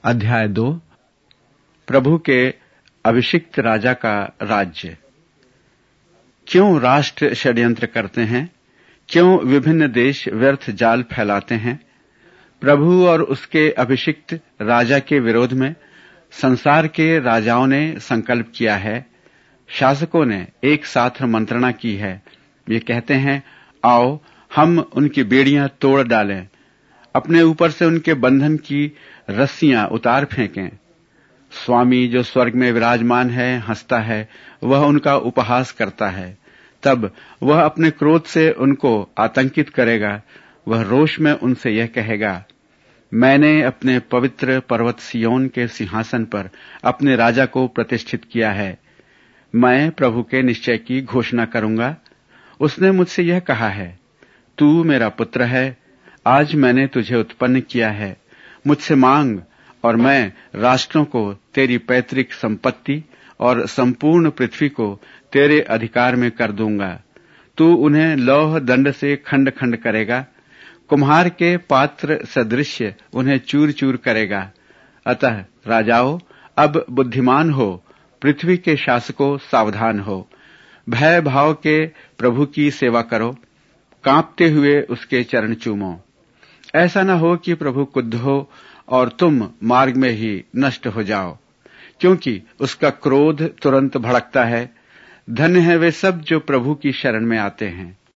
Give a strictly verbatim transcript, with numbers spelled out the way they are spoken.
अध्याय दो। प्रभु के अभिषिक्त राजा का राज्य। क्यों राष्ट्र षड्यंत्र करते हैं? क्यों विभिन्न देश व्यर्थ जाल फैलाते हैं? प्रभु और उसके अभिषिक्त राजा के विरोध में संसार के राजाओं ने संकल्प किया है, शासकों ने एक साथ मंत्रणा की है। ये कहते हैं, आओ हम उनकी बेड़ियां तोड़ डालें, अपने ऊपर से उनके बंधन की रस्सियां उतार फेंकें। स्वामी जो स्वर्ग में विराजमान है हंसता है, वह उनका उपहास करता है। तब वह अपने क्रोध से उनको आतंकित करेगा। वह रोष में उनसे यह कहेगा, मैंने अपने पवित्र पर्वत सिय्योन के सिंहासन पर अपने राजा को प्रतिष्ठित किया है। मैं प्रभु के निश्चय की घोषणा करूंगा। उसने मुझसे यह कहा है, तू मेरा पुत्र है, आज मैंने तुझे उत्पन्न किया है। मुझसे मांग और मैं राष्ट्रों को तेरी पैतृक संपत्ति और संपूर्ण पृथ्वी को तेरे अधिकार में कर दूंगा। तू उन्हें लौह दंड से खंड खंड करेगा, कुम्हार के पात्र सदृश उन्हें चूर चूर करेगा। अतः राजाओं, अब बुद्धिमान हो, पृथ्वी के शासकों सावधान हो। भय भाव के प्रभु की सेवा करो, कांपते हुए उसके चरण चूमो। ऐसा न हो कि प्रभु क्रुद्ध हो और तुम मार्ग में ही नष्ट हो जाओ, क्योंकि उसका क्रोध तुरंत भड़कता है। धन्य है वे सब जो प्रभु की शरण में आते हैं।